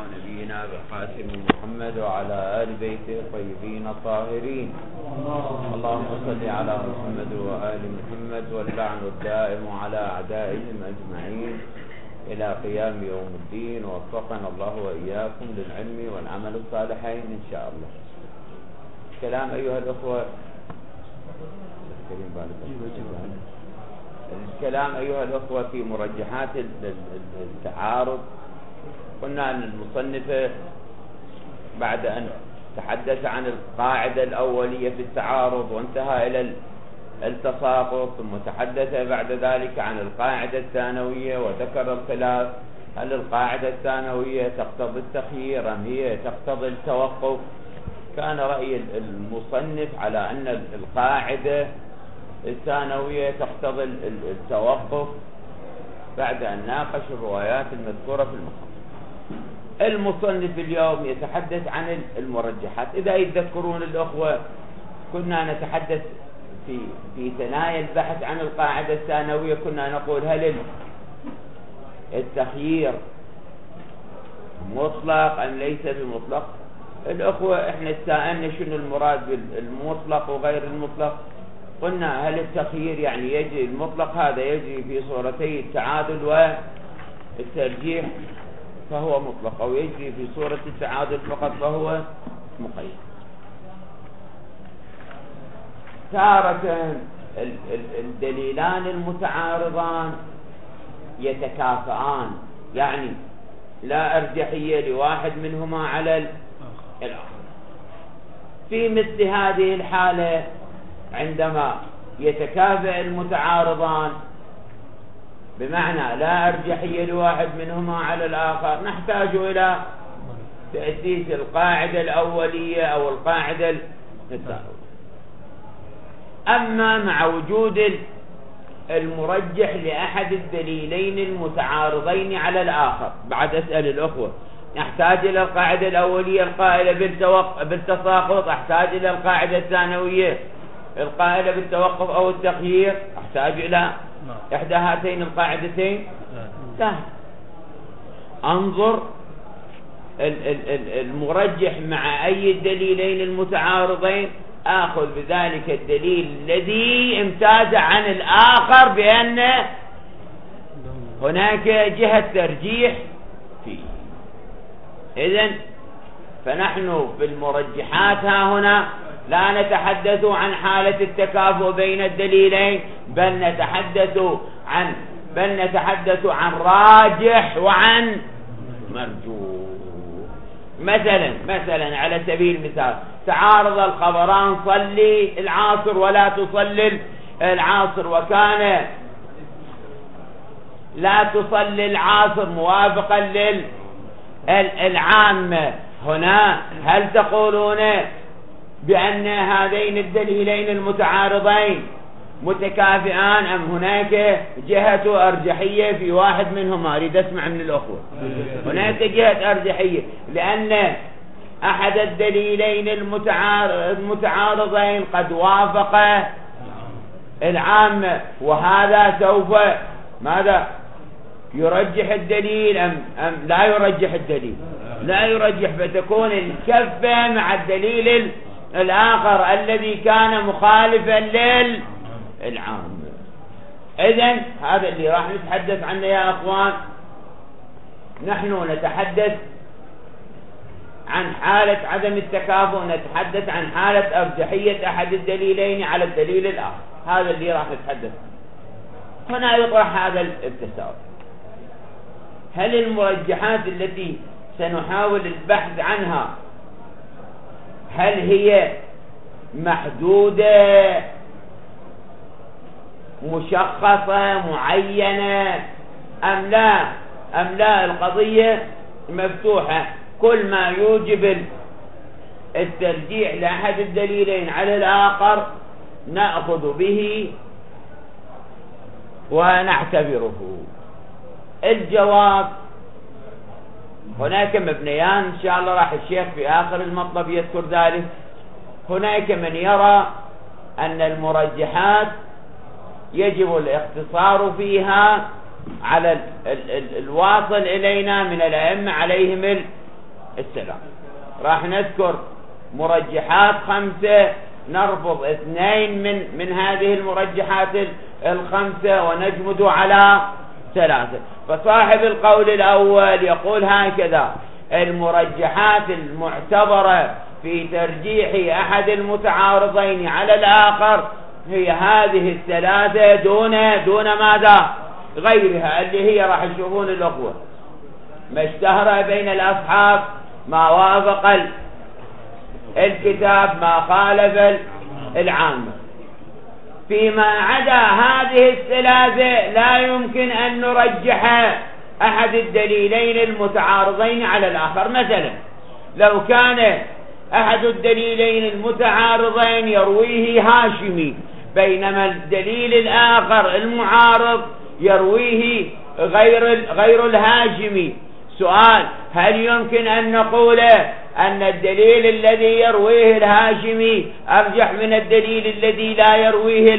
نبينا بقاسم محمد وعلى آل بيته الطيبين الطاهرين. اللهم صل على محمد وآل محمد واللعن الدائم على أعدائهم أجمعين إلى قيام يوم الدين. ووفقنا الله وإياكم للعلم والعمل الصالحين إن شاء الله. كلام أيها الأخوة، الكلام أيها الأخوة في مرجحات التعارض. قلنا أن المصنف بعد أن تحدث عن القاعدة الأولية في التعارض وانتهى إلى التساقط، ثم تحدث بعد ذلك عن القاعدة الثانوية وذكر الخلاف، هل القاعدة الثانوية تقتضي التخيير أم هي تقتضي التوقف؟ كان رأي المصنف على أن القاعدة الثانوية تقتضي التوقف بعد أن ناقش الروايات المذكورة في المقام. المصنف اليوم يتحدث عن المرجحات. إذا يتذكرون الأخوة كنا نتحدث في ثنايا البحث عن القاعدة الثانوية، كنا نقول هل التخيير مطلق أم ليس بمطلق؟ الأخوة احنا استألنا شنو المراد بالمطلق وغير المطلق. قلنا هل التخيير يعني يجري المطلق هذا يجري في صورتي التعادل والترجيح فهو مطلق، أو يجري في صورة التعادل فقط فهو مقيد. تارة الدليلان المتعارضان يتكافئان، يعني لا أرجحية لواحد منهما على الآخر. في مثل هذه الحالة عندما يتكافئ المتعارضان بمعنى لا أرجحية لواحد منهما على الآخر، نحتاج إلى تأسيس القاعدة الأولية أو القاعدة الثانوية. أما مع وجود المرجح لأحد الدليلين المتعارضين على الآخر، بعد أسأل الأخوة، نحتاج إلى القاعدة الأولية القائلة بالتساقط، أحتاج إلى القاعدة الثانوية القائلة بالتوقف أو التخيير، أحتاج إلى إحدى هاتين القاعدتين. لا، أنظر المرجح مع أي الدليلين المتعارضين، آخذ بذلك الدليل الذي امتاز عن الآخر بأن هناك جهة ترجيح فيه. إذن فنحن في المرجحات ها هنا لا نتحدث عن حالة التكافؤ بين الدليلين، بل نتحدث عن راجح وعن مرجوح. مثلا على سبيل المثال، تعارض الخبران صلي العصر ولا تصلي العصر، وكان لا تصلي العصر موافقا للعامة. هنا هل تقولون بأن هذين الدليلين المتعارضين متكافئان أم هناك جهة أرجحية في واحد منهما؟ أريد أسمع من الأخوة. هناك جهة أرجحية لأن أحد الدليلين المتعارضين قد وافق العامة، وهذا سوف ماذا يرجح الدليل أم لا يرجح الدليل؟ لا يرجح، فتكون الكفة مع الدليل الآخر الذي كان مخالفا للعام. إذن هذا اللي راح نتحدث عنه يا أخوان. نحن نتحدث عن حالة عدم التكافؤ، نتحدث عن حالة أرجحية أحد الدليلين على الدليل الآخر، هذا اللي راح نتحدث عنه. هنا يطرح هذا التساؤل: هل المرجحات التي سنحاول البحث عنها هل هي محدودة مشخصة معينة أم لا القضية مفتوحة؟ كل ما يوجب الترجيح لأحد الدليلين على الآخر نأخذ به ونعتبره. الجواب: هناك مبنيان إن شاء الله، راح الشيخ في آخر المطلب يذكر ذلك. هناك من يرى أن المرجحات يجب الاقتصار فيها على الواصل إلينا من الأئمة عليهم السلام. راح نذكر مرجحات 5، نرفض 2 من هذه المرجحات 5 ونجمد على 3. فصاحب القول الأول يقول هكذا: المرجحات المعتبرة في ترجيح أحد المتعارضين على الآخر هي هذه 3 دون ماذا؟ غيرها، اللي هي راح يشوفون الأخوة ما اشتهر بين الأصحاب، ما وافق الكتاب، ما خالف العامة. فيما عدا هذه 3 لا يمكن أن نرجح أحد الدليلين المتعارضين على الآخر. مثلا لو كان أحد الدليلين المتعارضين يرويه هاشمي، بينما الدليل الآخر المعارض يرويه غير الهاشمي، سؤال: هل يمكن أن نقول أن الدليل الذي يرويه الهاشمي أرجح من الدليل الذي لا يرويه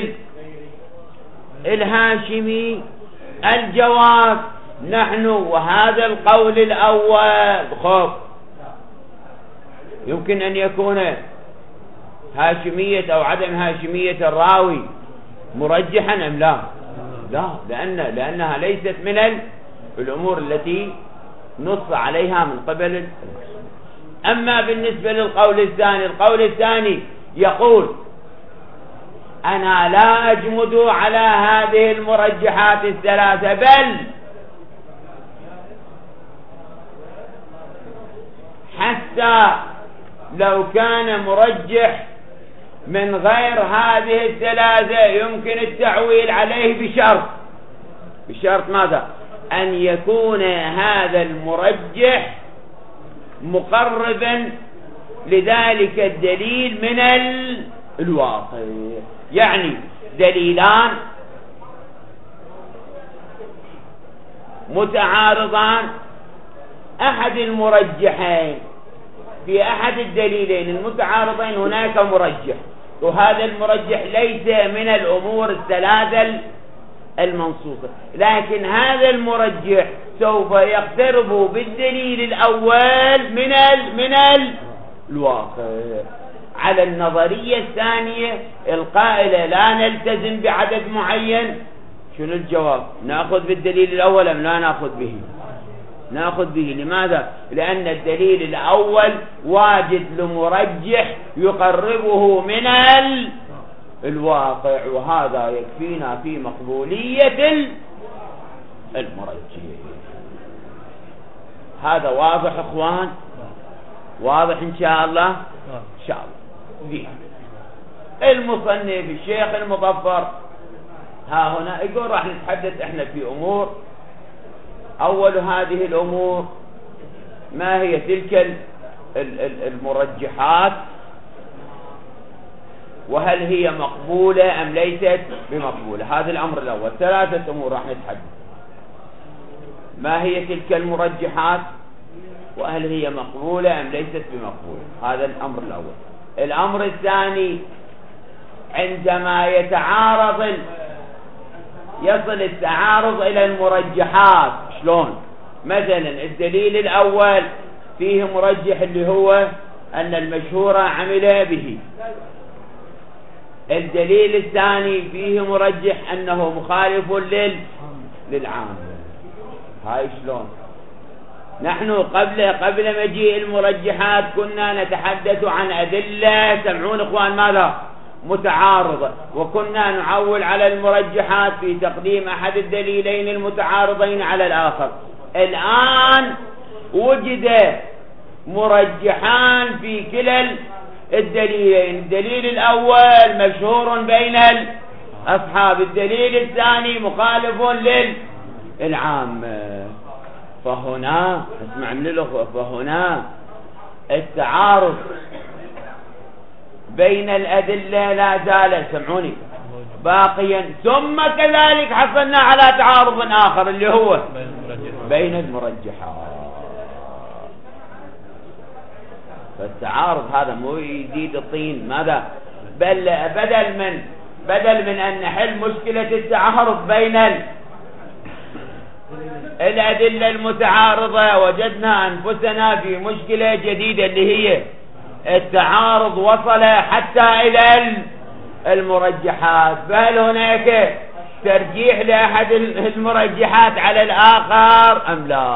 الهاشمي؟ الجواب: نحن وهذا القول الأول خب يمكن أن يكون هاشمية أو عدم هاشمية الراوي مرجحا أم لا؟ لا، لأنها ليست من الأمور التي نص عليها من قبل. أما بالنسبة للقول الثاني، القول الثاني يقول: أنا لا أجمد على هذه المرجحات 3، بل حتى لو كان مرجح من غير هذه 3 يمكن التعويل عليه بشرط ماذا؟ أن يكون هذا المرجح مقربا لذلك الدليل من الواقع. يعني دليلان متعارضان، أحد المرجحين في أحد الدليلين المتعارضين هناك مرجح، وهذا المرجح ليس من الأمور 3 المنصوصة، لكن هذا المرجح سوف يقترب بالدليل الأول من الواقع. على النظرية الثانية القائلة لا نلتزم بعدد معين، شنو الجواب؟ نأخذ بالدليل الأول أم لا نأخذ به؟ نأخذ به. لماذا؟ لأن الدليل الأول واجد لمرجح يقربه من الواقع، وهذا يكفينا في مقبولية المرجح. هذا واضح اخوان؟ واضح ان شاء الله؟ ان شاء الله. المصنف الشيخ المظفر ها هنا يقول راح نتحدث احنا في امور. اول هذه الامور: ما هي تلك المرجحات، وهل هي مقبولة ام ليست بمقبولة؟ هذا الامر الاول. 3 امور راح نتحدث: ما هي تلك المرجحات، وهل هي مقبولة ام ليست بمقبولة. هذا الامر الاول. الامر الثاني: عندما يصل التعارض الى المرجحات شلون؟ مثلا الدليل الاول فيه مرجح اللي هو ان المشهور عمل به، الدليل الثاني فيه مرجح انه مخالف للعام. هاي شلون؟ نحن قبل مجيء المرجحات كنا نتحدث عن أدلة، سمعون اخوان، ماذا؟ متعارضة، وكنا نعول على المرجحات في تقديم احد الدليلين المتعارضين على الاخر. الان وجد مرجحان في كلا الدليلين، الدليل الاول مشهور بين الاصحاب، الدليل الثاني مخالف للعام. فهنا اسمع من الاخوة، فهنا التعارض بين الأدلة لا زال، سمعوني، باقيا. ثم كذلك حصلنا على تعارض آخر اللي هو بين المرجحات. فالتعارض هذا مو يزيد الطين، ماذا؟ بل بدل من أن نحل مشكلة التعارض بين الأدلة المتعارضة وجدنا أنفسنا في مشكلة جديدة اللي هي التعارض وصل حتى إلى المرجحات. فهل هناك ترجيح لأحد المرجحات على الآخر أم لا؟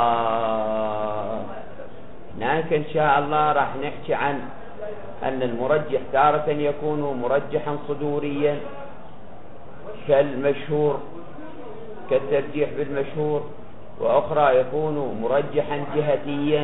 هناك إن شاء الله راح نحكي عن أن المرجح تارة يكون مرجحا صدوريا كالمشهور كالترجيح بالمشهور، وأخرى يكون مرجحا جهتيا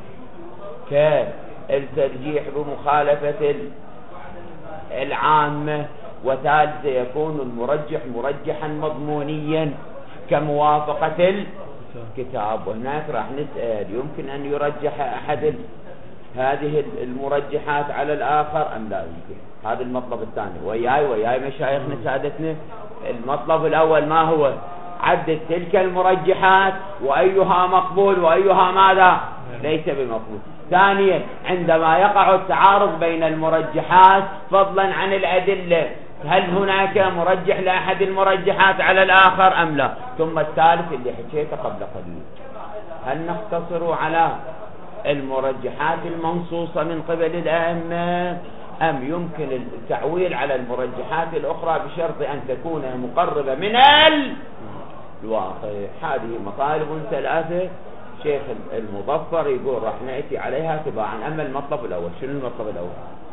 كالترجيح بمخالفة العامة، وثالثا يكون المرجح مرجحا مضمونيا كموافقة الكتاب. وهناك راح نسأل يمكن أن يرجح أحد هذه المرجحات على الآخر أم لا يمكن؟ هذا المطلب الثاني. وياي مشايخنا سادتنا، المطلب الأول ما هو؟ عدد تلك المرجحات وأيها مقبول وأيها ماذا؟ ليس بمقبول. ثانيا عندما يقع التعارض بين المرجحات فضلا عن الأدلة، هل هناك مرجح لأحد المرجحات على الآخر أم لا؟ ثم الثالث اللي حكيته قبل قليل، هل نقتصر على المرجحات المنصوصة من قبل الأئمة أم يمكن التعويل على المرجحات الأخرى بشرط أن تكون مقربة من الواقع؟ هذه مطالب ثلاثة شيخ المظفر يقول راح نأتي عليها تباعا. أما المطلب الأول، شنو المطلب الأول؟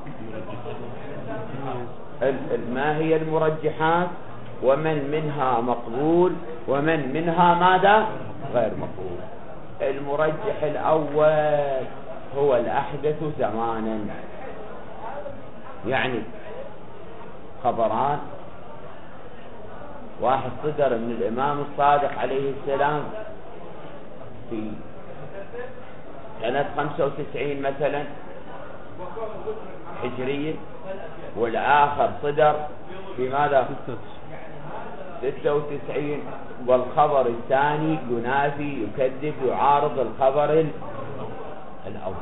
ما هي المرجحات ومن منها مقبول ومن منها ماذا؟ غير مقبول. المرجح الأول هو الأحدث زمانا، يعني خبران واحد صدر من الإمام الصادق عليه السلام في سنة 95 مثلا هجرية، والآخر صدر في ماذا؟ 96، والخبر الثاني ينافي يكذب يعارض الخبر الأول.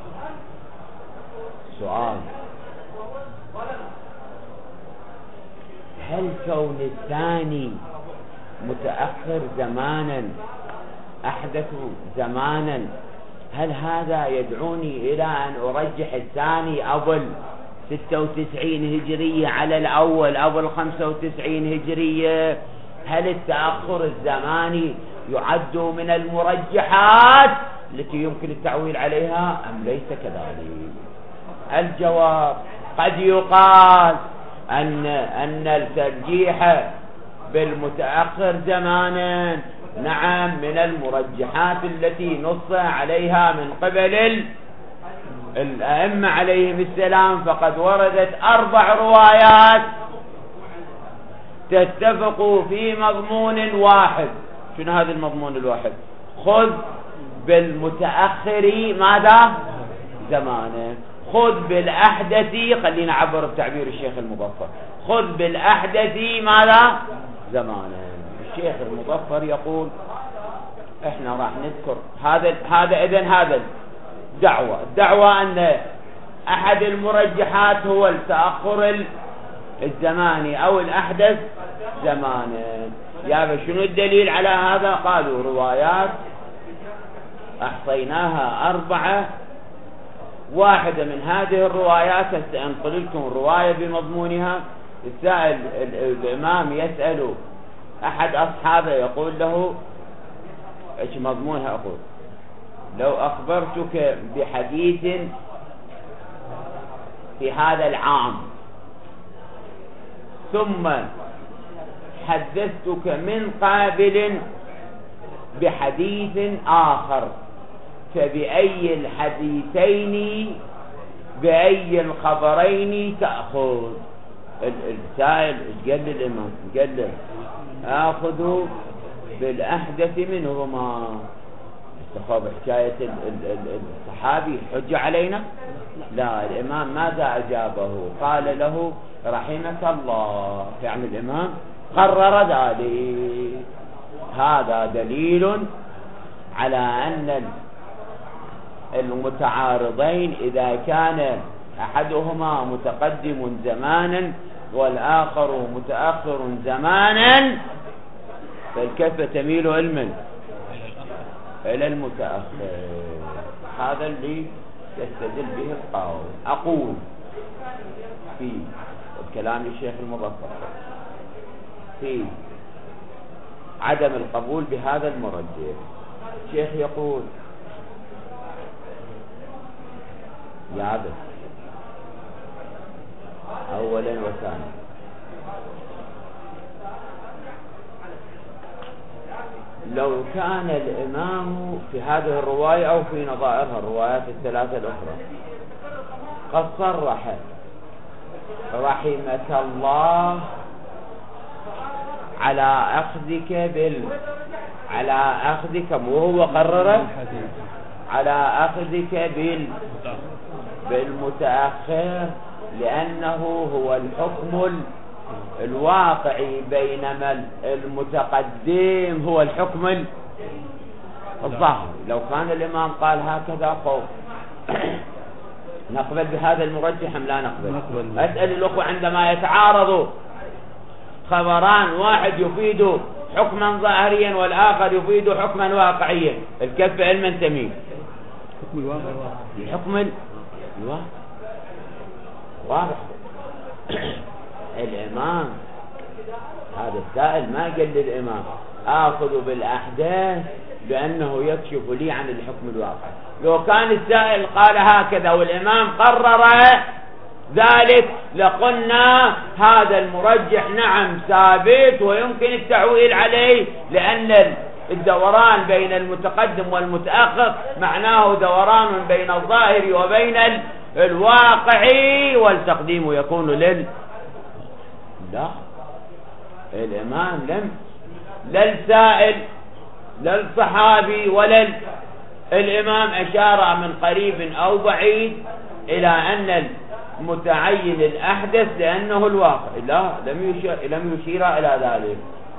سؤال: هل كون الثاني متأخر زمانا أحدث زمانا هل هذا يدعوني إلى أن أرجح الثاني أبو 96 هجرية على الأول أبو 95 هجرية؟ هل التأخر الزماني يعد من المرجحات التي يمكن التعويل عليها أم ليس كذلك؟ الجواب: قد يقال أن الترجيح بالمتأخر زمانا نعم من المرجحات التي نص عليها من قبل الأئمة عليهم السلام، فقد وردت 4 روايات تتفق في مضمون واحد. شنو هذا المضمون الواحد؟ خذ بالمتأخر ماذا؟ زمانا، خذ بالأحدث، خلينا نعبر بتعبير الشيخ المظفر، خذ بالأحدث ماذا؟ زمانا. الشيخ المظفر يقول احنا راح نذكر هذا اذن هذا الدعوة أن أحد المرجحات هو التأخر الزماني أو الأحدث زمانا. يا شنو الدليل على هذا؟ قالوا روايات أحصيناها 4. واحدة من هذه الروايات سأنقل لكم رواية بمضمونها. السائل الإمام يسأل أحد أصحابه يقول له ايش مضمونها؟ أقول: لو أخبرتك بحديث في هذا العام ثم حدثتك من قابل بحديث آخر، فبأي الحديثين بأي الخبرين تأخذ؟ السائل قال للإمام قال له: آخذ بالأحدث منهما. استخاب حكاية الصحابي حجة علينا؟ لا. الإمام ماذا أجابه؟ قال له: رحمك الله. يعني الإمام قرر ذلك. هذا دليل على أن المتعارضين إذا كان أحدهما متقدم زمانا والآخر متأخر زمانا فالكفة تميل علما إلى المتأخر. هذا اللي يستدل به القول. أقول في كلام الشيخ المظفر في عدم القبول بهذا المرجح. الشيخ يقول يابس أولا وثانيا، لو كان الإمام في هذه الرواية أو في نظائرها الروايات الثلاثة الأخرى قد صرح رحمك الله على أخذك وهو قرر على أخذك بالمتأخر، لأنه هو الحكم الواقعي، بينما المتقدم هو الحكم الظاهر. لو كان الإمام قال هكذا قول نقبل بهذا المرجح أم لا نقبل؟ أسأل الأخوة عندما يتعارض خبران، واحد يفيد حكما ظاهريا والآخر يفيد حكما واقعيا، الكف علما تميل حكم الواقع الحكم الواقع واضح. الإمام هذا السائل ما قال للإمام آخذ بالأحداث بأنه يكشف لي عن الحكم الواقع. لو كان السائل قال هكذا والإمام قرر ذلك لقلنا هذا المرجح نعم ثابت ويمكن التعويل عليه، لأن الدوران بين المتقدم والمتأخر معناه دوران بين الظاهر وبين الواقعي، والتقديم يكون لا الإمام لا السائل لا الصحابي ولا الإمام أشار من قريب أو بعيد إلى أن المتعين الأحدث لأنه الواقع، لا لم يشير إلى ذلك.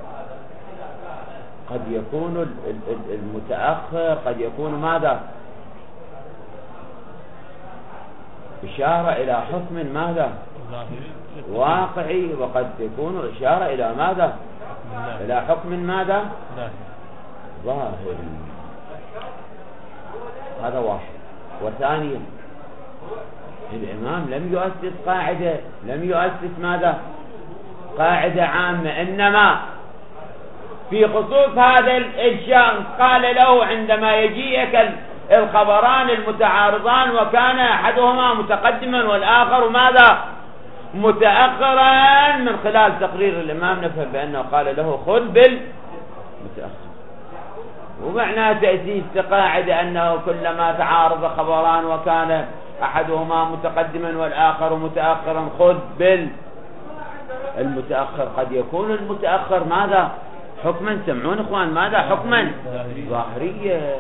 قد يكون المتأخر قد يكون ماذا؟ إشارة إلى حكم ماذا؟ واقعي، وقد تكون إشارة إلى ماذا؟ إلى حكم ماذا؟ ظاهري. هذا واحد. وثانيا الإمام لم يؤسس قاعدة، لم يؤسس ماذا؟ قاعدة عامة، إنما في خصوص هذا الشخص قال له عندما يجيئك الخبران المتعارضان وكان أحدهما متقدما والآخر ماذا؟ متأخرا، من خلال تقرير الإمام نفهم بأنه قال له خذ بالمتأخر. ومعنى تأسيس قاعدة أنه كلما تعارض خبران وكان أحدهما متقدما والآخر متأخرا خذ بالمتأخر. قد يكون المتأخر ماذا؟ حكما، سمعون إخوان، ماذا؟ حكما ظاهريا.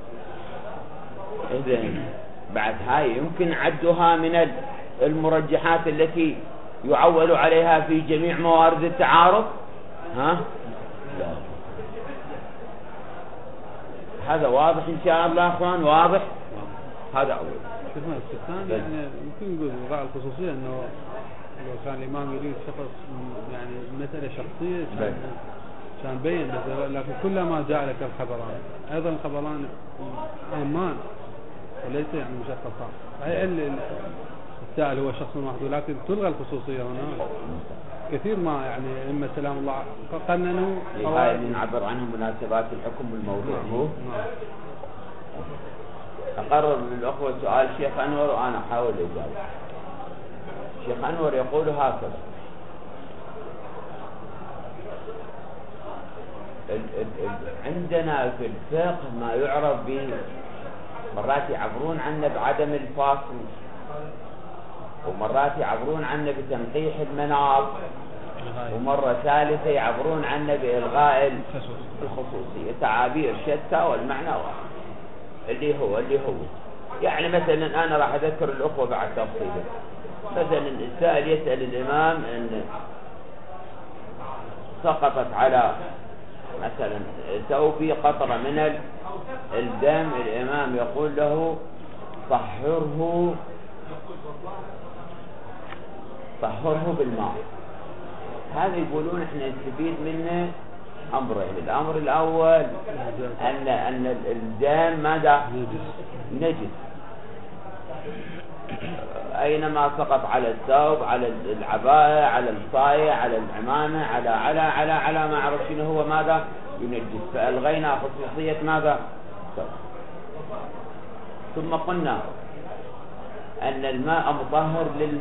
إذن بعد هاي يمكن عدها من المرجحات التي يعول عليها في جميع موارد التعارض؟ ها؟ لا. هذا واضح إن شاء الله أخوان، واضح؟ هذا أول. الثاني يعني يمكن نقول وقع الخصوصية أنه لو كان الإمام يريد شخص يعني مسألة شخصية كان بين، لكن كلما جاء لك الخبران أيضا الخبران أمان وليس يعني مشخصان، أي السائل هو شخص واحد، لكن تلغى الخصوصية هنا كثير ما يعني إما سلام الله قننوا هاي نعبر عنها مناسبات الحكم والموضوع. هو أقرر للأخوة سؤال الشيخ أنور وأنا أحاول الإجابة. الشيخ أنور يقول هكذا: عندنا في الفقه ما يعرف به، مرات يعبرون عنه بعدم الفاصل، ومرات يعبرون عنه بتنقيح المناط، ومرة ثالثة يعبرون عنه بإلغاء الخصوصية. تعابير شتى والمعنى واحد اللي هو يعني مثلا أنا راح أذكر الأخوة بعد تفصيله. مثلا السائل يسأل الإمام أن سقطت على مثلا ثوبي قطرة من الدم، الإمام يقول له طهره بالماء. هذا يقولون احنا نستفيد منه أمرين. الأمر الأول أن الدم ماذا؟ نجس، أينما سقط على الثوب، على العباية، على الصاية، على العمامة، على ما أعرف شنو هو ماذا ينجس، فألغينا خصوصية ماذا؟ ثم قلنا أن الماء مطهر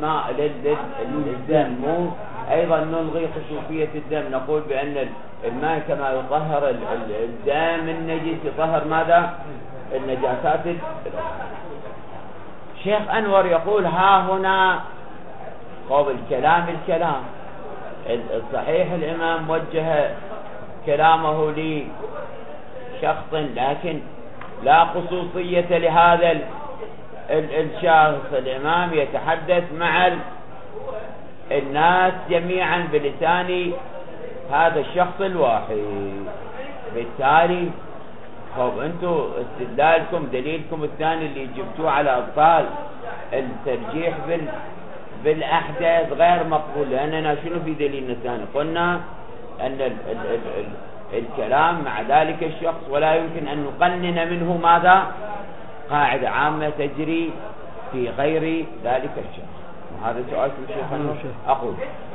للدم، مو أيضا نلغي خصوصية الدم، نقول بأن الماء كما يطهر الدم النجس يطهر ماذا؟ النجاسات الأخرى. شيخ أنور يقول ها هنا قول الكلام الصحيح الإمام وجه كلامه لشخص، لكن لا خصوصية لهذا الشخص. الإمام يتحدث مع الناس جميعا بلسان هذا الشخص الواحد. بالتالي انتم استدلالكم دليلكم الثاني اللي جبتوه على أبطال الترجيح بالأحداث غير مقبول، لأننا شنو في دليلنا الثاني؟ قلنا أن الكلام مع ذلك الشخص ولا يمكن أن نقنن منه ماذا؟ قاعدة عامة تجري في غير ذلك الشخص. وهذا سؤال شيخ أقول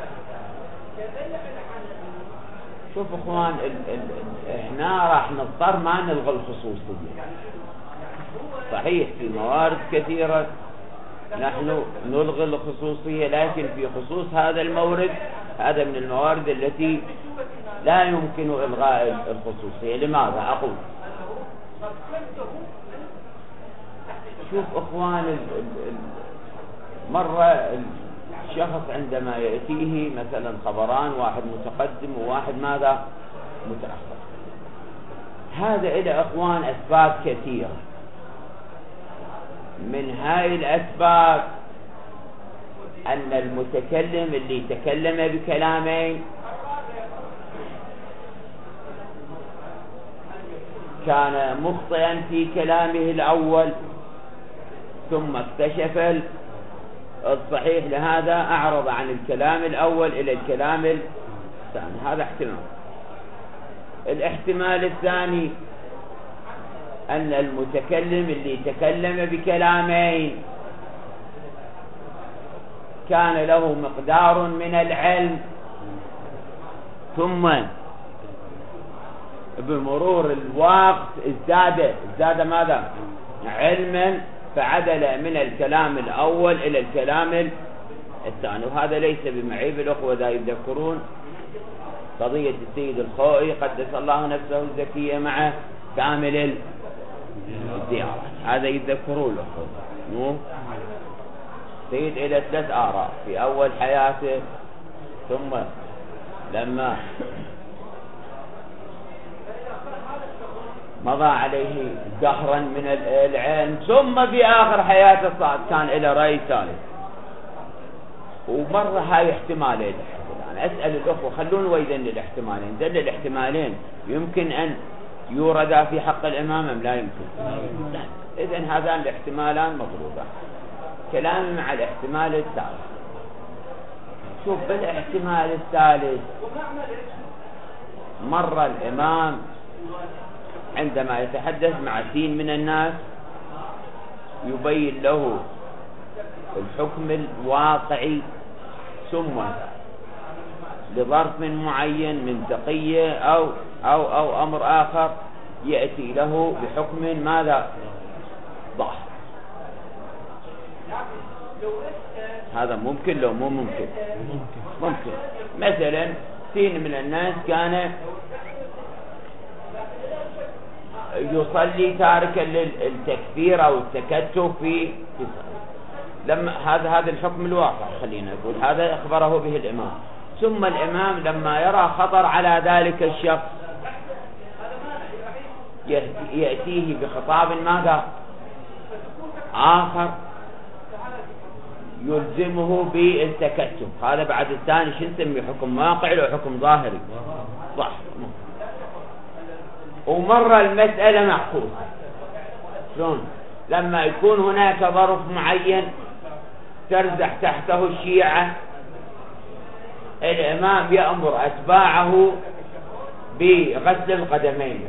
شوف اخوان، احنا راح نضطر ما نلغي الخصوصية. صحيح في موارد كثيرة نحن نلغي الخصوصية، لكن في خصوص هذا المورد هذا من الموارد التي لا يمكن إلغاء الخصوصية. لماذا أقول؟ شوف اخوان، مرة الشخص عندما يأتيه مثلا خبران، واحد متقدم وواحد ماذا؟ متأخر. هذا إلى اخوان أسباب كثيرة، من هاي الأسباب أن المتكلم اللي تكلم بكلامين كان مخطئا في كلامه الأول ثم اكتشف الصحيح، لهذا أعرض عن الكلام الأول إلى الكلام الثاني. هذا احتمال. الاحتمال الثاني أن المتكلم اللي تكلم بكلامين كان له مقدار من العلم، ثم بمرور الوقت ازداد ماذا؟ علما، فعدل من الكلام الأول إلى الكلام الثاني. وهذا ليس بمعيب. الأخوة ذا يذكرون قضية السيد الخوئي قدس الله نفسه الزكية مع كامل الديار، هذا يذكرون الأخوة. سيد إلى 3 آراء في أول حياته، ثم لما مضى عليه دهرا من العلم، ثم في آخر حياته كان إلى رأي ثالث. ومرة هاي احتمالين. أنا أسأل الأخوة خلون ويذن الاحتمالين، ذل الاحتمالين يمكن أن يوردا في حق الإمام أم لا يمكن؟ لا. إذن هذان الاحتمالان مطلوبان. كلامي مع الاحتمال الثالث. شوف بالاحتمال الثالث، مر الإمام عندما يتحدث مع سين من الناس يبين له الحكم الواقعي، ثم لظرف معين من تقية أو أمر آخر يأتي له بحكم ماذا؟ ضعف. هذا ممكن لو مو ممكن؟ ممكن. مثلا سين من الناس كان يصلي تاركا للتكبير أو التكتف في لما هذا الحكم الواقع، خلينا نقول هذا أخبره به الإمام. ثم الإمام لما يرى خطر على ذلك الشخص يأتيه بخطاب ماذا؟ آخر يلزمه بالتكتف. هذا بعد الثاني شو نسميه؟ حكم واقعي أو حكم ظاهري؟ صح. ومرة المسألة معكوسة. شلون؟ لما يكون هناك ظرف معين ترزح تحته الشيعة، الإمام يأمر أتباعه بغسل القدمين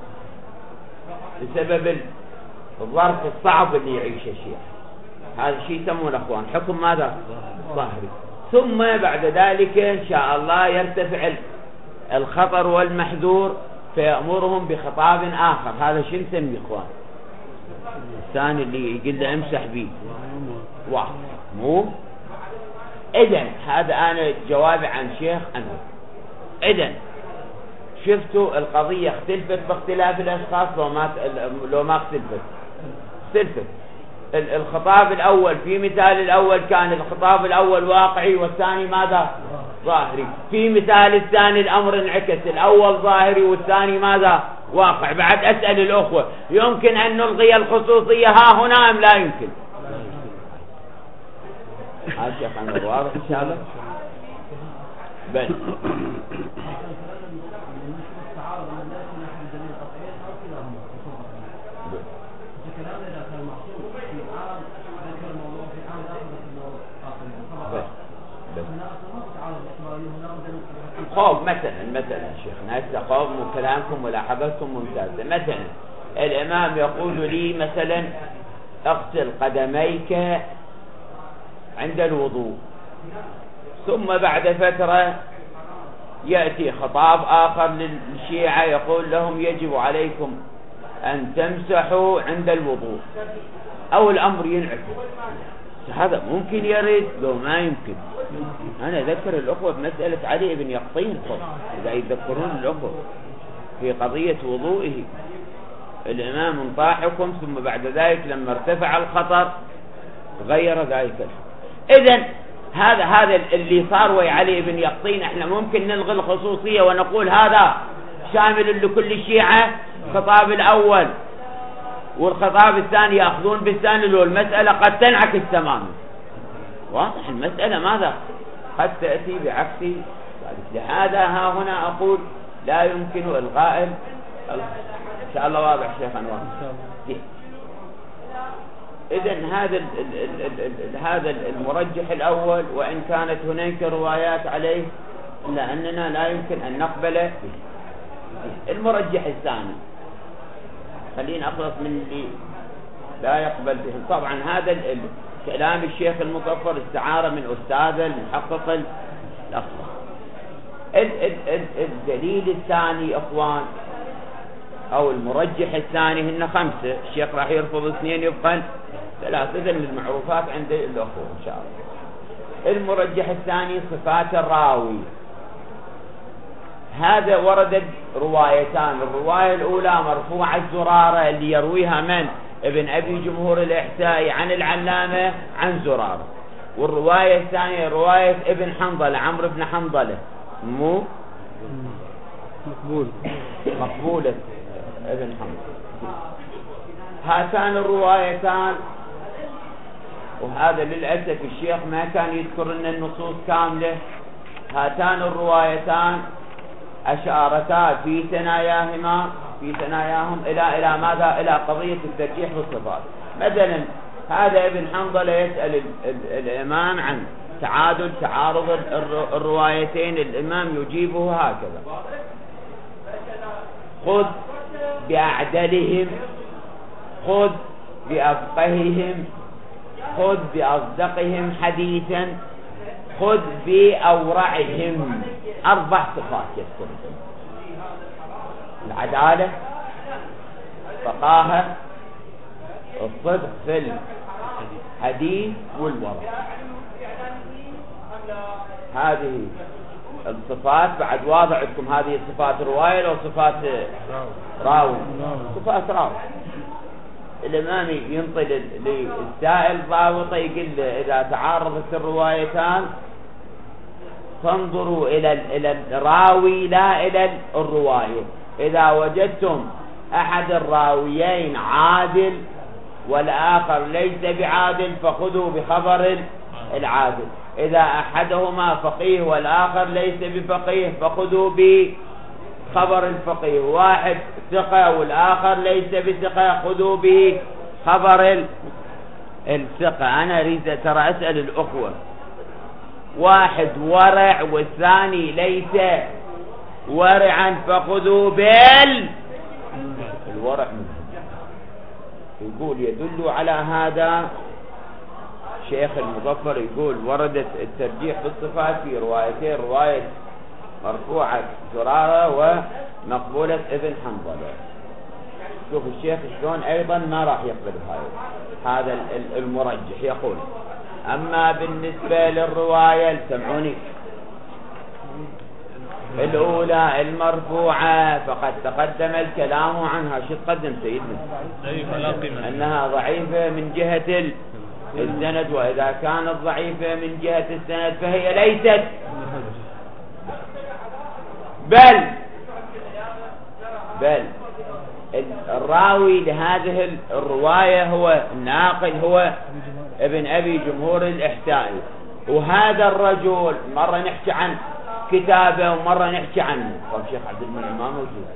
بسبب الظرف الصعب اللي يعيشه الشيخ. هذا الشيء يسمونه اخوان حكم ماذا؟ ظاهري. ثم بعد ذلك ان شاء الله يرتفع الخطر والمحذور فيأمرهم بخطاب آخر. هذا شو نسميه اخوان؟ الثاني اللي يقول له امسح بيه واحد مو. اذن هذا انا جوابي عن شيخ انور. اذن شفتوا القضية اختلفت باختلاف الاشخاص لو ما اختلفت. الخطاب الاول في مثال الاول كان الخطاب الاول واقعي والثاني ماذا؟ ظاهري. في مثال الثاني الامر انعكس، الاول ظاهري والثاني ماذا؟ واقع. بعد اسأل الاخوة يمكن ان نلغي الخصوصية ها هنا ام لا يمكن؟ هذا شيخ انور واضح ان شاء الله؟ بل خوف مثلا شيخنا هسه خوف كلامكم ملاحظتكم ممتازة. مثلا الإمام يقول لي مثلا اغسل قدميك عند الوضوء، ثم بعد فترة يأتي خطاب آخر للشيعة يقول لهم يجب عليكم أن تمسحوا عند الوضوء، أو الأمر ينعكس. هذا ممكن يرد لو ما يمكن. أنا أذكر الأخوة بمسألة علي بن يقطين إذا يذكرون الأخوة في قضية وضوئه، الإمام انطى حكم ثم بعد ذلك لما ارتفع الخطر غير ذلك الحكم. إذن هذا اللي صار ويا علي بن يقطين احنا ممكن نلغي الخصوصية ونقول هذا شامل لكل الشيعة الخطاب الأول والخطاب الثاني يأخذون بالثاني لو المسألة قد تنعكس تماما. واضح المسألة ماذا؟ قد تأتي بعكس ذلك. لهذا ها هنا أقول لا يمكن إلغاء إن شاء الله. واضح شيخ أنور؟ إذن هذا المرجح الأول، وإن كانت هناك روايات عليه إلا أننا لا يمكن أن نقبله. المرجح الثاني خلينا أخلص من اللي لا يقبل به. طبعا هذا كلام الشيخ المظفر استعارة من أستاذه المحقق الأصغر. الدليل الثاني أخوان أو المرجح الثاني هن 5. الشيخ راح يرفض 2 يبقى 3. إذن المعروفات عند الأخوة إن شاء الله. المرجح الثاني صفات الراوي. هذا وردت روايتان. الرواية الأولى مرفوعة زرارة اللي يرويها من؟ ابن أبي جمهور الإحسائي عن العلامة عن زرارة. والرواية الثانية رواية ابن حنظلة عمرو بن حنظلة مو مقبولة ابن حنظلة. هاتان الروايتان، وهذا للأسف الشيخ ما كان يذكر لنا النصوص كاملة. هاتان الروايتان أشارتا في ثناياهم إلى ماذا؟ إلى قضية الترجيح بالصفات. مثلا هذا ابن حنظلة يسأل الإمام عن تعارض الروايتين، الإمام يجيبه هكذا: خذ بأعدلهم، خذ بأفقههم، خذ بأصدقهم حديثا، خذ بأورعهم. 4 صفات يذكرهم: العدالة، الفقاهة، الصدق في الحديث والورع. هذه الصفات. بعد واضع لكم هذه الصفات رواية لو صفات راوي؟ صفات راوي. الإمام ينطي للسائل ضابطه يقول له إذا تعارضت الروايتان فانظروا إلى الراوي لا إلى الرواية. إذا وجدتم أحد الراويين عادل والآخر ليس بعادل فخذوا بخبر العادل. إذا أحدهما فقيه والآخر ليس بفقيه فخذوا بخبر الفقيه. واحد ثقة والآخر ليس بثقة خذوا بخبر الثقة. أنا أريد ترى أسأل الأخوة: واحد ورع والثاني ليس ورعا فخذوا الورع منه. يقول يدل على هذا شيخ المظفر، يقول وردت الترجيح في الصفات في روايتين، رواية مرفوعة زرارة ومقبولة ابن حنظلة. شوف الشيخ شلون أيضا ما راح يقبل هذا المرجح. يقول أما بالنسبة للرواية، سمعوني، الأولى المرفوعة فقد تقدم الكلام عنها. شو تقدم سيدنا؟ أنها ضعيفة من جهة السند، وإذا كانت ضعيفة من جهة السند فهي ليست، بل الراوي لهذه الرواية هو الناقل، هو ابن أبي جمهور الإحسائي. وهذا الرجل مرة نحكي عن كتابه ومرة نحكي عنه. طب شيخ عبد المنعم ما موجود،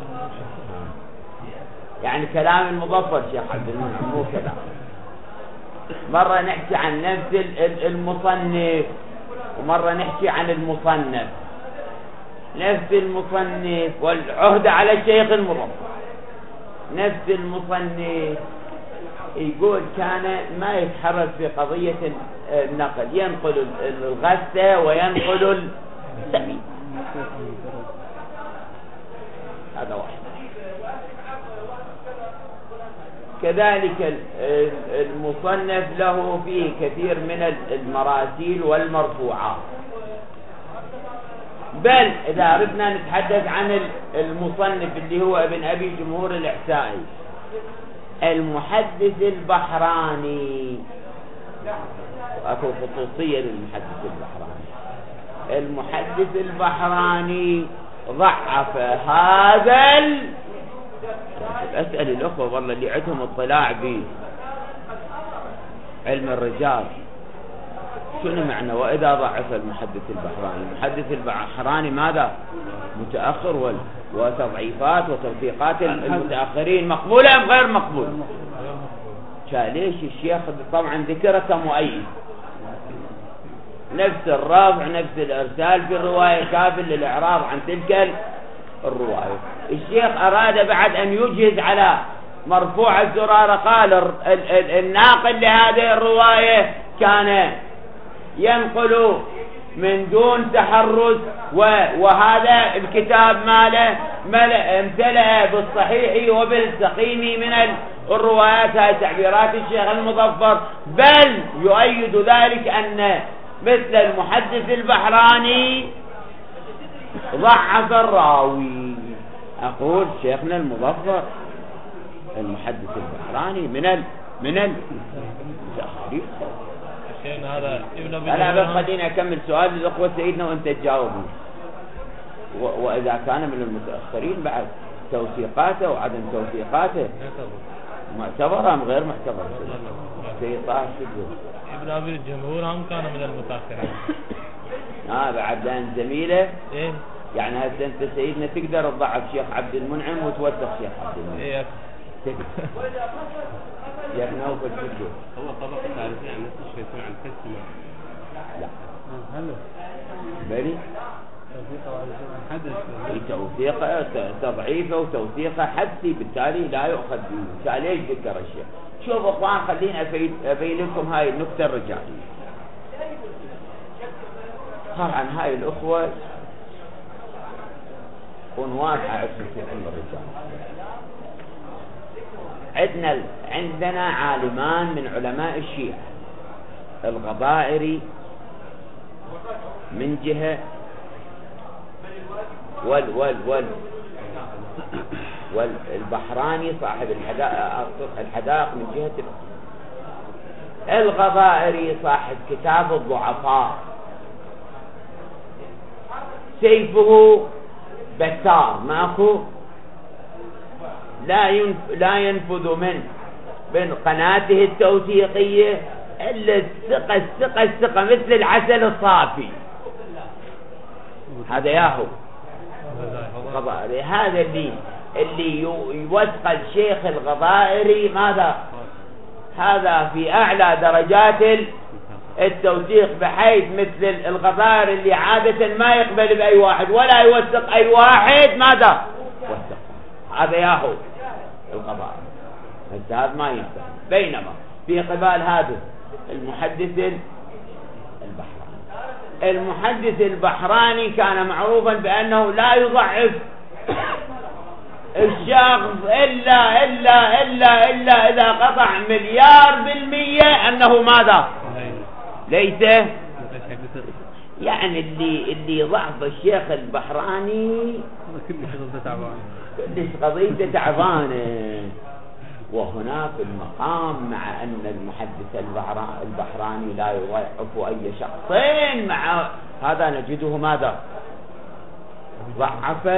يعني كلام المظفر شيخ عبد المنعم مو كلام. مرة نحكي عن نفس المصنف ومرة نحكي عن المصنف، نفس المصنف والعهد على الشيخ المظفر. نفس المصنف يقول كان ما يتحرك في قضية النقل، ينقل الغثة وينقل السمين. هذا واحد. كذلك المصنف له فيه كثير من المراسيل والمرفوعات. بل إذا أردنا نتحدث عن المصنف اللي هو ابن أبي جمهور الإحسائي، المحدث البحراني، أكو خصوصية للمحدث البحراني، المحدث البحراني ضعف هذا أسأل الأخوة والله اللي عندهم اطلاع بعلم الرجال شنو معنى وإذا ضعف المحدث البحراني؟ المحدث البحراني ماذا؟ متأخر، وتضعيفات وتوثيقات المتأخرين مقبولة أم غير مقبولة؟ ليش الشيخ طبعا ذكره كمؤيد، نفس الرفع نفس الإرسال في الرواية كافل للإعراض عن تلك الرواية. الشيخ أراد بعد أن يجهز على مرفوع الزرارة، قال الناقل لهذه الرواية كان ينقل من دون تحرز، وهذا الكتاب ماله امتلأ بالصحيح وبالسقيم من الروايات. هذه تعبيرات الشيخ المظفر. بل يؤيد ذلك أن مثل المحدث البحراني ضعف الراوي. أقول شيخنا المظفر المحدث البحراني من المتأخرين. هذا أنا بس خليني أكمل سؤال الأخوة سيدنا وأنت تجاوبني. وإذا كان من المتأخرين بعد توثيقاته وعدم توثيقاته معتبرة أم غير معتبرة؟ سيد طه شدوه ابن أبي الجمهور هم كانوا من المتأخرين. بعد لأن زميله إيه؟ يعني هسه أنت سيدنا تقدر تضعف شيخ عبد المنعم وتوثق شيخ عبد المنعم. إيه يا نوفل شدوه هو طبقة ثالثة عن نفس الشيء عن كسمة. لا هلا بلي توثيقه تضعيفه وتوثيقه حدسي، بالتالي لا يؤخذ به. ليش ذكر الشيخ؟ شوف اخوان خليني ابين لكم هاي النكته الرجاليه. طبعا هاي الاخوه عنوان عندهم في علم الرجال. عندنا عالمان من علماء الشيعة، الغضائري من جهة والبحراني صاحب الحدائق من جهة. الغضائري صاحب كتاب الضعفاء، سيفه بتار ماكو، لا ينفذ من قناته التوثيقية إلا الثقة مثل العسل الصافي. هذا ياهو الغضائري، هذا اللي يوثق الشيخ الغضائري. ماذا؟ هذا في أعلى درجات التوثيق بحيث مثل الغفائر اللي عادة ما يقبل بأي واحد ولا يوثق أي واحد ماذا وثق، هذا ياهو الغفائر، هذا ما ينفع. بينما في قبال هذا المحدث المحدث البحراني كان معروفا بأنه لا يضعف الشخص إلا إذا قطع 100% أنه ماذا ليس، يعني اللي ضعف الشيخ البحراني كلش قضيته تعبانة. وهناك المقام مع أن المحدث البحراني لا يضعف أي شخصين، مع هذا نجده ماذا ضعف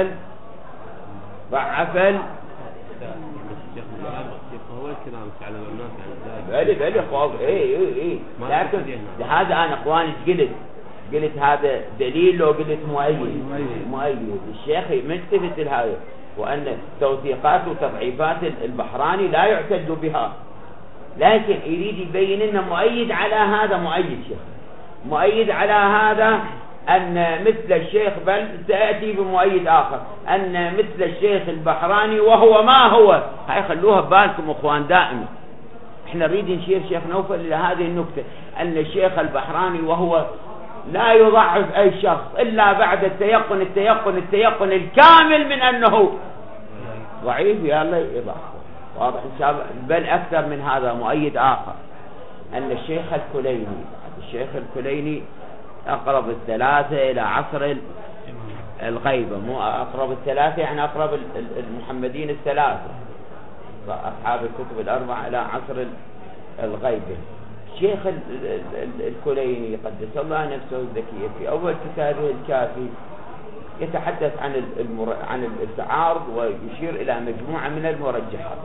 هو الكلام على الناس بلي خوف ايه لكن هذا انا اخواني قلت هذا دليل، لو قلت مؤيد الشيخ ملتفت لهذا، وان توثيقات وتضعيفات البحراني لا يعتد بها، لكن يريد يبين انه مؤيد على هذا، مؤيد على هذا أن مثل الشيخ، بل سأتي بمؤيد آخر، أن مثل الشيخ البحراني وهو ما هو، هاي خلوها ببالكم أخوان دائما. احنا نريد نشير شيخ نوفل إلى هذه النكتة، أن الشيخ البحراني وهو لا يضعف أي شخص إلا بعد التيقن الكامل من أنه ضعيف، يلا يضعف. واضح إن شاء الله. بل أكثر من هذا مؤيد آخر، أن الشيخ الكليني أقرب الثلاثة إلى عصر الغيبة، مو أقرب الثلاثة يعني أقرب المحمدين الثلاثة، أصحاب الكتب الأربعة إلى عصر الغيبة. الشيخ الكليني قدس الله نفسه الزكية في أول كتابه الكافي يتحدث عن التعارض ويشير إلى مجموعة من المرجحات،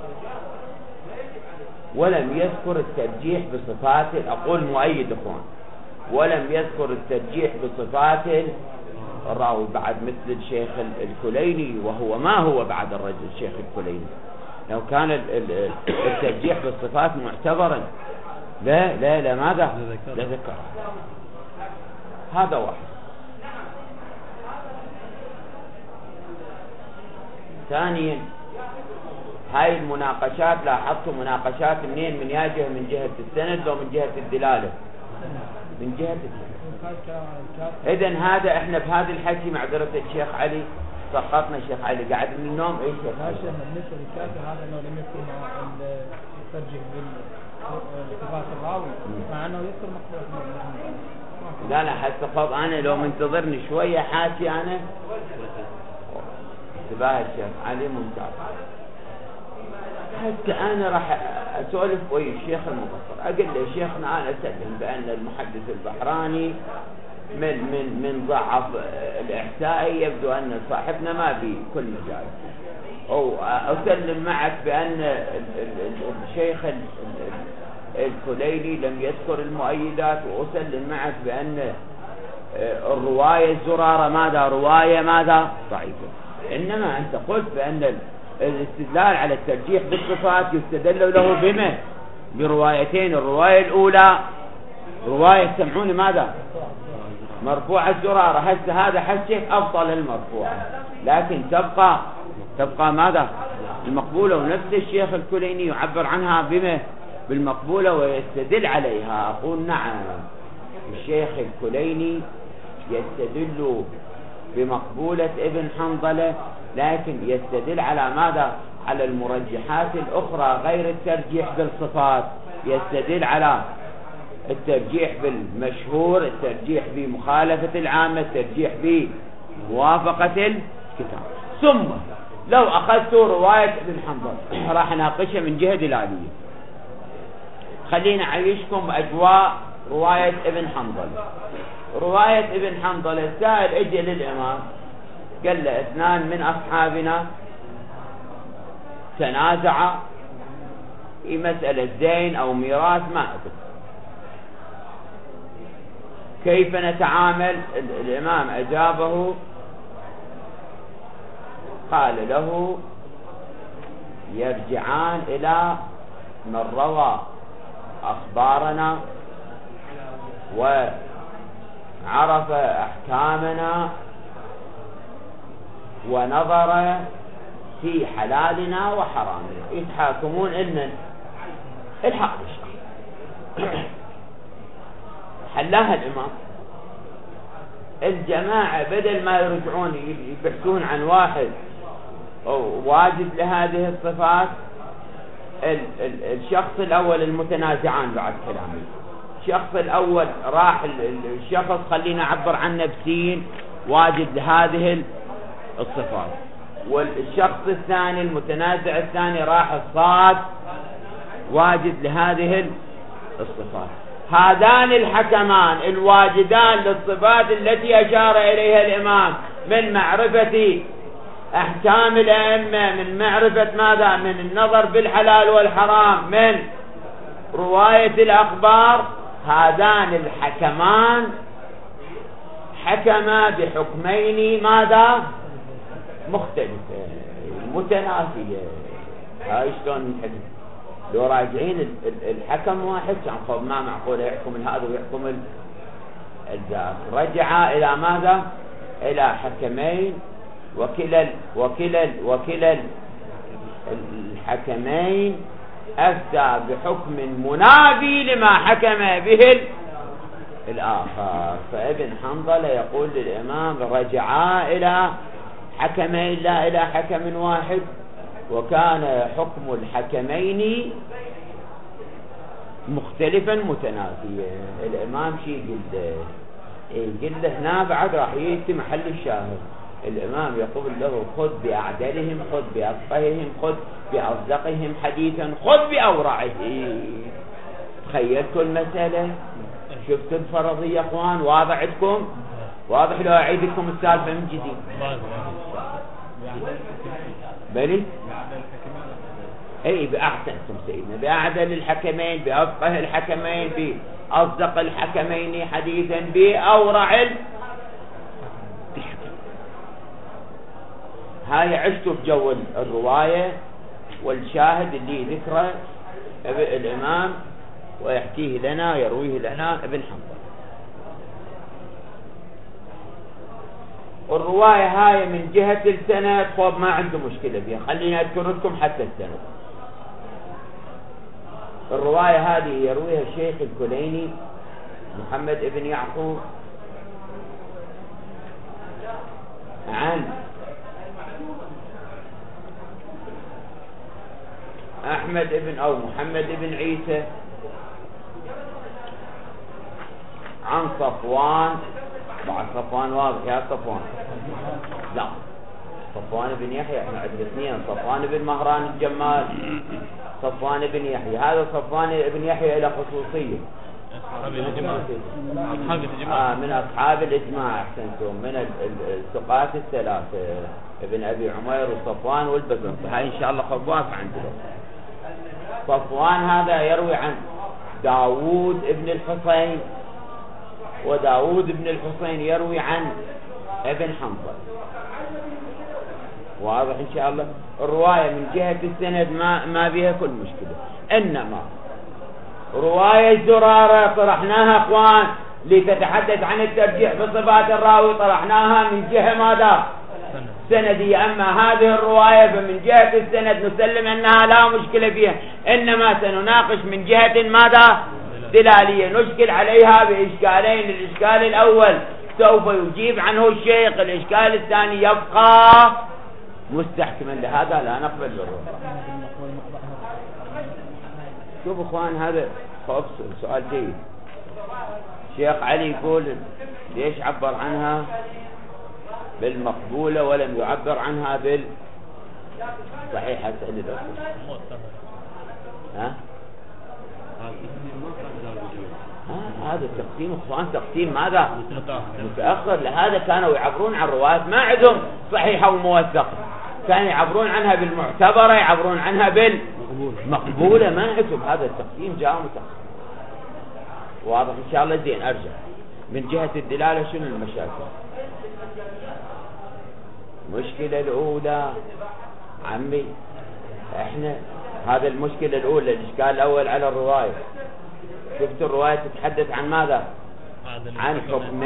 ولم يذكر الترجيح بصفات، أقول مؤيد إخوان، ولم يذكر الترجيح بصفات الراوي بعد مثل الشيخ الكليني، وهو ما هو بعد الرجل الشيخ الكليني. لو كان الترجيح بالصفات معتبرا لا ماذا لذكر. هذا واحد. ثانيا، هاي المناقشات لاحظتوا مناقشات منين؟ من ياجه من جهة السند لو من جهة الدلالة؟ من جهة السند. إذن هذا احنا بهذا الحكي معذرة الشيخ علي سقطنا الشيخ علي قاعد من النوم. ايش يا شيخ بالنسبة للكافي هذا لو لم يكن الترجيح بالصفات الراوي مع انه يذكر مقبول. لا حتى خاف انا لو منتظرني شوية حاكي انا انتباه الشيخ علي ممتاز. حتى انا راح اسولف ويا الشيخ المقصر اقول له شيخنا انا اسلم بان المحدث البحراني من ضعف الاحسائي، يبدو ان صاحبنا ما في كل مجال، او اسلم معك بان الشيخ الكليني لم يذكر المؤيدات، واسلم معك بان الرواية الزرارة ماذا رواية ماذا ضعيفة. انما انت قلت بان الاستدلال على الترجيح بالصفات يستدل له بما بروايتين. الرواية الأولى رواية سمعون ماذا مرفوع الزرارة، هذا حسيت أفضل المرفوعة، لكن تبقى ماذا المقبولة. ونفس الشيخ الكليني يعبر عنها بما بالمقبولة ويستدل عليها. أقول نعم الشيخ الكليني يستدل بمقبولة ابن حنظلة، لكن يستدل على ماذا؟ على المرجحات الأخرى غير الترجيح بالصفات. يستدل على الترجيح بالمشهور، الترجيح بمخالفة العامة، الترجيح بموافقة الكتاب. ثم لو أخذت رواية ابن حنظلة راح ناقشها من جهة دلالية. خلينا أعيشكم بأجواء رواية ابن حنظلة. رواية ابن حنظلة سائل اجى للإمام قال له اثنان من أصحابنا تنازعا في مسألة دين أو ميراث ما أدري، كيف نتعامل؟ الإمام أجابه قال له يرجعان إلى من روى أخبارنا وعرف أحكامنا ونظر في حلالنا وحرامنا، يتحاكمون إن الحق بالشرع. حلاها الإمام. الجماعة بدل ما يرجعون يبحثون عن واحد واجد لهذه الصفات، الشخص الأول المتنازعان بعد كلامي، الشخص الأول راح الشخص خلينا أعبر عنه بسين واجد لهذه الصفات، والشخص الثاني المتنازع الثاني راح الصاد واجد لهذه الصفات. هذان الحكمان الواجدان للصفات التي أشار إليها الإمام من معرفة أحكام الأئمة، من معرفة ماذا؟ من النظر بالحلال والحرام، من رواية الأخبار، هذان الحكمان حكما بحكمين ماذا؟ مختلفة متنافية. هاي شلون نحكم؟ لو راجعين الحكم واحد كان خب ما معقول يحكم هذا ويحكم الذاك. رجع إلى ماذا؟ إلى حكمين، وكلا الحكمين أفتى بحكم منافي لما حكم به الآخر. فابن حنظلة يقول للإمام رجعا إلى حكمين لا إلى حكم واحد، وكان حكم الحكمين مختلفا متنافيا. الإمام شي يقول له هنا بعد راح يأتي محل الشاهد. الإمام يقول له خذ بأعدلهم، خذ بأفقههم، خذ بأصدقهم حديثا، خذ بأورعه. تخيلتوا المسألة؟ شفتوا الفرضية يا اخوان؟ واضح عندكم؟ واضح لو أعيد لكم السالفة من جديد؟ بلي؟ اي بأحسنتم سيدنا، بأعدل الحكمين، بأفقه الحكمين، بأصدق الحكمين حديثا، بأورع الحكم. هاي عشتوا بجو الرواية والشاهد اللي ذكره الإمام ويحكيه لنا يرويه لنا ابن حنظل. والرواية هاي من جهة السند خب ما عنده مشكلة بها، خلينا أذكر لكم حتى السند. الرواية هذه يرويها الشيخ الكليني محمد ابن يعقوب عن أحمد ابن أو محمد ابن عيسى عن صفوان. بعد صفوان واضح يا صفوان؟ لا، صفوان بن يحيى، احنا عندنا اثنين، صفوان بن مهران الجمال، صفوان بن يحيى. هذا صفوان بن يحيى له خصوصية من أصحاب الإجماع. أحسنتم، من الثقات الثلاثة، ابن أبي عمير وصفوان والبزنطي. هاي إن شاء الله خواف عندنا. صفوان هذا يروي عن داود ابن الحسين، وداود ابن الحسين يروي عن ابن حنظل. واضح إن شاء الله. الرواية من جهة السند ما بها كل مشكلة، إنما رواية زرارة طرحناها أخوان لتتحدث عن الترجيح بصفات الراوي، طرحناها من جهة ماذا؟ سندية. أما هذه الرواية فمن جهة السند نسلم أنها لا مشكلة فيها، إنما سنناقش من جهة ماذا؟ دلالية. نشكل عليها بإشكالين. الإشكال الأول سوف يجيب عنه الشيخ، الإشكال الثاني يبقى مستحكما، لهذا لا نقبل بالرواية. شوف اخوان، هذا خوف سؤال جيد. شيخ علي يقول ليش عبر عنها بالمقبولة ولم يعبر عنها بالصحيحة؟ اسأل الأخوة. هذا التقسيم اخوان تقسيم ماذا؟ متأخر. لهذا كانوا يعبرون عن روايات ما عندهم صحيحة وموثقة، كانوا يعبرون عنها بالمعتبرة، يعبرون عنها بالمقبولة، ما عندهم. هذا التقسيم جاء متأخر. واضح إن شاء الله؟ زين. أرجع من جهة الدلالة شنو المشاكل؟ المشكلة الأولى عمي، احنا هذا المشكلة الأولى، الإشكال الأول على الرواية. شفت الرواية تتحدث عن ماذا؟ عن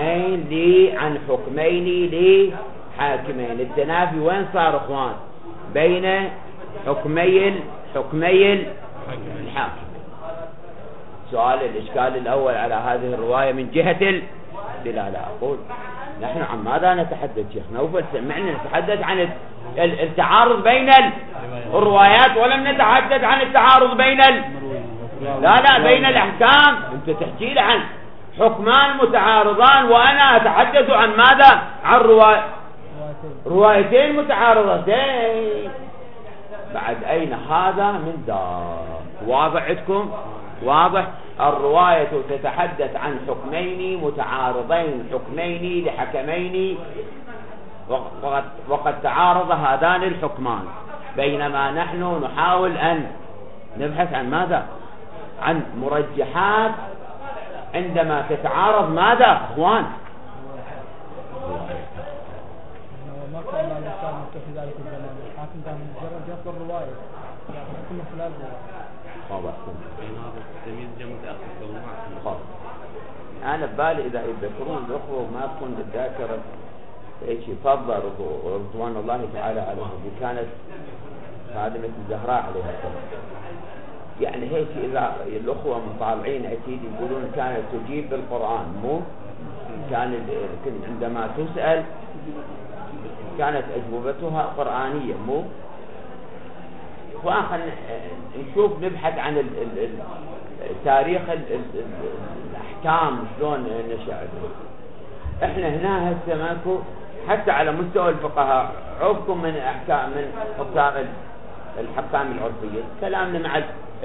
حكمين لحاكمين. التنافي وين صار اخوان؟ بين حكمي الحاكم. سؤال الإشكال الأول على هذه الرواية من جهة الدلالة. أقول نحن عن ماذا نتحدث شيخ نوفل؟ سمعنا نتحدث عن التعارض بين الروايات، ولم نتحدث عن التعارض بين لا بين الأحكام. أنت تحكي لي عن حكمان متعارضان وأنا أتحدث عن ماذا؟ عن روايتين متعارضتين. بعد أين هذا من ذاك؟ واضح عندكم؟ واضح. الرواية تتحدث عن حكمين متعارضين، حكمين لحكمين وقد تعارض هذان الحكمان، بينما نحن نحاول أن نبحث عن ماذا؟ عن مرجحات عندما تتعارض ماذا اخوان؟ ما كان الإنسان في ذلك الزمان الحاكم كان مجرد يصدر رواية كل خلال واضح. التمييز جاء متأخر خلاص. أنا ببالي إذا يذكرون الأخوة وما تكون بالذاكرة إيش يفضل رضوان الله تعالى عليهم. كانت خادمة الزهراء عليها السلام، يعني هيك إذا الأخوة مطالعين أكيد يقولون كانت تجيب بالقرآن، مو كان عندما تسأل كانت أجوبتها قرآنية، مو وآخر نشوف نبحث عن تاريخ الأحكام شلون نشأت. احنا هنا هسه ماكو حتى على مستوى الفقهاء عوفكم من أحكام من الحكام العرفية. كلامنا مع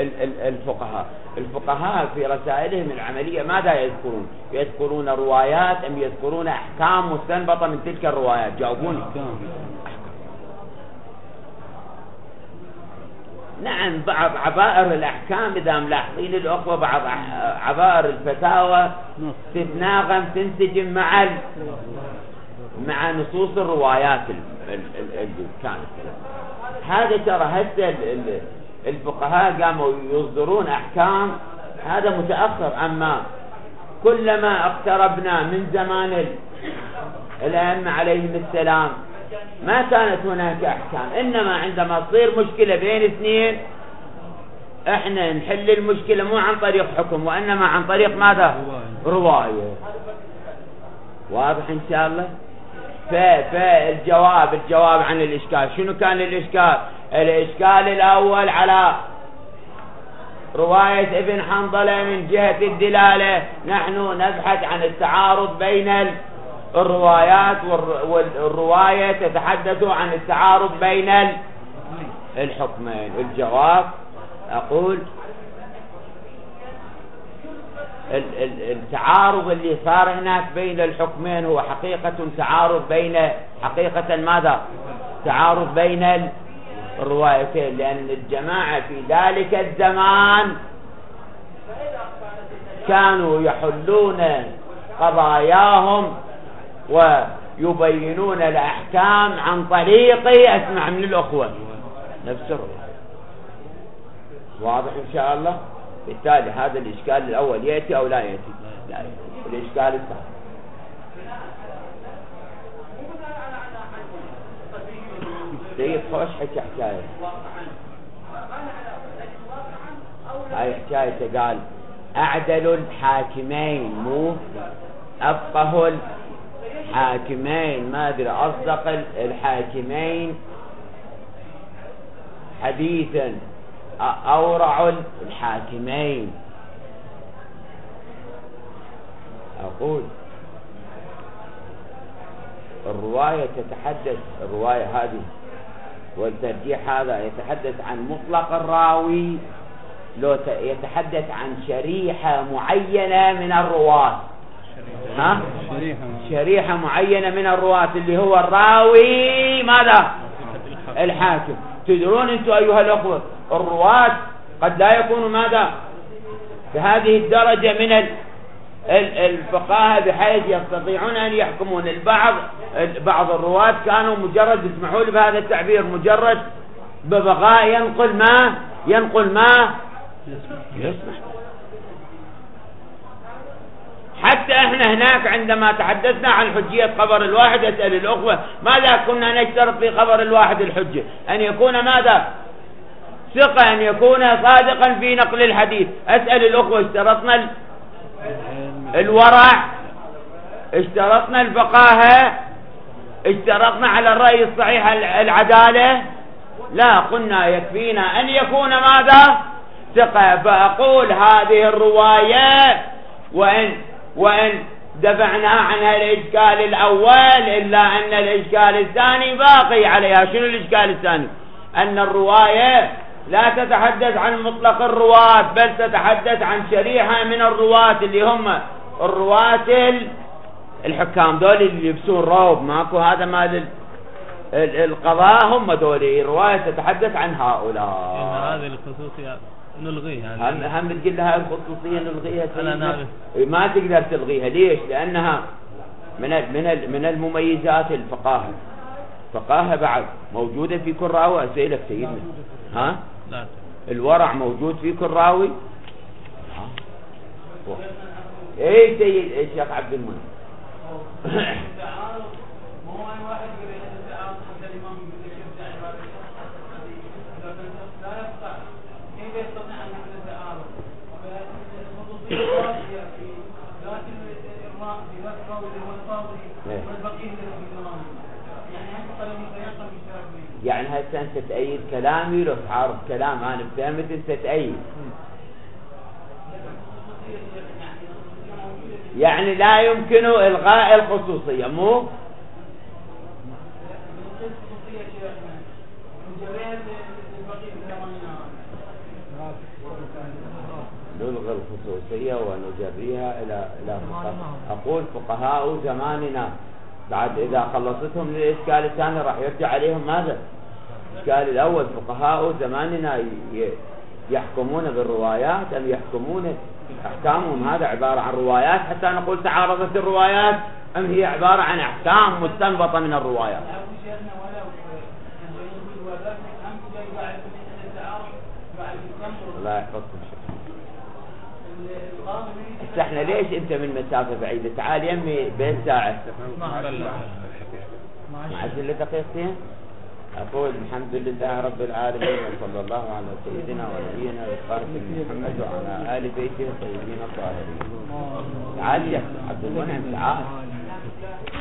الفقهاء في رسائلهم العملية ماذا يذكرون؟ يذكرون روايات أم يذكرون أحكام مستنبطة من تلك الروايات؟ جاوبوني. نعم بعض عبائر الأحكام إذا ملاحظين الأخوة بعض عبائر الفتاوى تتناغم تنسجم مع نصوص الروايات اللي كانت. هذا ترى هسه الفقهاء قاموا يصدرون أحكام، هذا متأخر. أما كلما اقتربنا من زمان الأئمة عليهم السلام ما كانت هناك أحكام، إنما عندما تصير مشكلة بين اثنين احنا نحل المشكلة مو عن طريق حكم وإنما عن طريق ماذا؟ رواية. واضح إن شاء الله. فالجواب عن الإشكال شنو كان الإشكال؟ الإشكال الأول على رواية ابن حنظلة من جهة الدلالة. نحن نبحث عن التعارض بين الروايات، والرواية تتحدث عن التعارض بين الحكمين. الجواب أقول التعارض اللي صار هناك بين الحكمين هو حقيقة تعارض بين ماذا؟ تعارض بين الروايتين، لأن الجماعة في ذلك الزمان كانوا يحلون قضاياهم ويبينون الأحكام عن طريق أسمع من الأخوة نفس الرواية. واضح إن شاء الله. بالتالي هذا الإشكال الأول يأتي أو لا يأتي؟ لا يأتي. الإشكال الثاني سيد خوش حكاية، هاي حكاية قال أعدل الحاكمين مو أفقه الحاكمين، ما أدري أصدق الحاكمين حديثا أورع الحاكمين. أقول الرواية تتحدث، الرواية هذه والترجيح هذا يتحدث عن مطلق الراوي، لو يتحدث عن شريحة معينة من الرواة. ها؟ شريحة معينة من الرواة اللي هو الراوي ماذا؟ الحاكم. تدرون أنتم أيها الأخوة الرواة قد لا يكونوا ماذا؟ بهذه الدرجة من الفقاهة بحيث يستطيعون أن يحكمون. بعض الرواة كانوا مجرد، اسمحوا لي بهذا التعبير، مجرد ببغاء ينقل ما يسمع. حتى احنا هناك عندما تحدثنا عن حجية خبر الواحد أسأل الأخوة ماذا كنا نشترط في خبر الواحد الحجة؟ أن يكون ماذا؟ ثقة، أن يكون صادقا في نقل الحديث. أسأل الأخوة اشترطنا الورع، اشترطنا الفقاهة، اشترطنا على الرأي الصحيح العدالة؟ لا، قلنا يكفينا أن يكون ماذا؟ ثقة. فأقول هذه الرواية وإن دفعنا عنها الإشكال الأول إلا أن الإشكال الثاني باقي عليها. شنو الإشكال الثاني؟ أن الرواية لا تتحدث عن مطلق الرواة، بل تتحدث عن شريحة من الرواة اللي هم الرواة الحكام، دول اللي يلبسون روب، ماكو هذا مال القضاء، هم دول رواية تتحدث عن هؤلاء. هذه الخصوصية نلغيها. هم تقول لها الخصوصية نلغيها؟ أنا نعرف. ما تقدر تلغيها. ليش؟ لأنها من المميزات الفقاهة. فقاهة بعد موجودة في كل راوي. أسألك سيدنا، ها؟ لا. الورع موجود في كل راوي؟ ايه سيد الشيخ عبد المنعم. يعني هسه انت تأيد كلامي لو تعارض كلام انا فهمت انت تأيد. يعني لا يمكن الغاء الخصوصية، مو نلغي الخصوصية ونجريها إلى فقهاء. أقول فقهاء زماننا بعد إذا خلصتهم للإشكال الثاني راح يرجع عليهم ماذا؟ الإشكال الأول فقهاء زماننا يحكمون بالروايات أم يحكمون أحكامهم هذا عبارة عن روايات حتى نقول تعارضت الروايات، أم هي عبارة عن أحكام مستنبطة من الروايات؟ الله يحفظكم. احنا ليش انت من مسافة بعيدة؟ تعال يمي بين ساعة 12 دقيقتين. أقول الحمد لله رب العالمين وصلى الله على سيدنا ونبينا القاسم محمد وعلى آل بيته الطيبين الطاهرين. تعال يا عبد المنعم تعال.